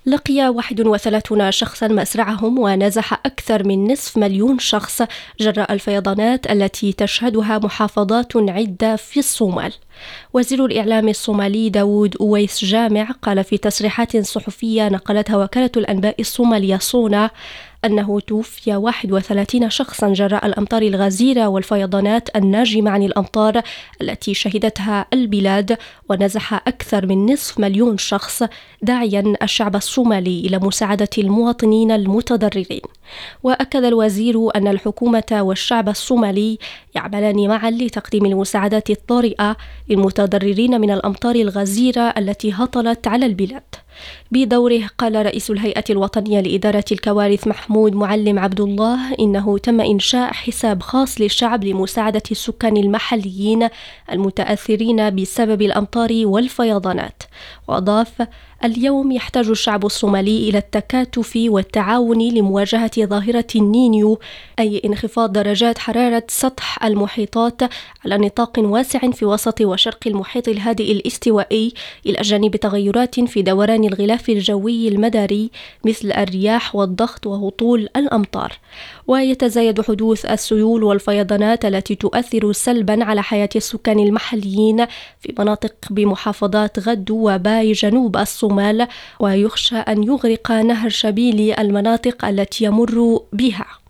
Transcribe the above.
لقي 31 شخصا مأسرعهم ونزح أكثر من نصف مليون شخص جراء الفيضانات التي تشهدها محافظات عدة في الصومال. وزير الإعلام الصومالي داود أويس جامع قال في تصريحات صحفية نقلتها وكالة الأنباء الصومالية صونا أنه توفي 31 شخصا جراء الأمطار الغزيرة والفيضانات الناجمة عن الأمطار التي شهدتها البلاد، ونزح أكثر من نصف مليون شخص، داعيا الشعب الصومالي إلى مساعدة المواطنين المتضررين. وأكد الوزير أن الحكومة والشعب الصومالي يعملان معا لتقديم المساعدات الطارئة للمتضررين من الأمطار الغزيرة التي هطلت على البلاد. بدوره قال رئيس الهيئة الوطنية لإدارة الكوارث محمود معلم عبد الله إنه تم إنشاء حساب خاص للشعب لمساعدة السكان المحليين المتأثرين بسبب الأمطار والفيضانات. وأضاف: اليوم يحتاج الشعب الصومالي إلى التكاتف والتعاون لمواجهة ظاهرة النينيو، أي انخفاض درجات حرارة سطح المحيطات على نطاق واسع في وسط وشرق المحيط الهادئ الاستوائي، إلى جانب تغيرات في دوران الغلاف الجوي المداري مثل الرياح والضغط وهطول الأمطار. ويتزايد حدوث السيول والفيضانات التي تؤثر سلبا على حياة السكان المحليين في مناطق بمحافظات غدو وباي جنوب الصومال، ويخشى أن يغرق نهر شبيل المناطق التي يمر بها.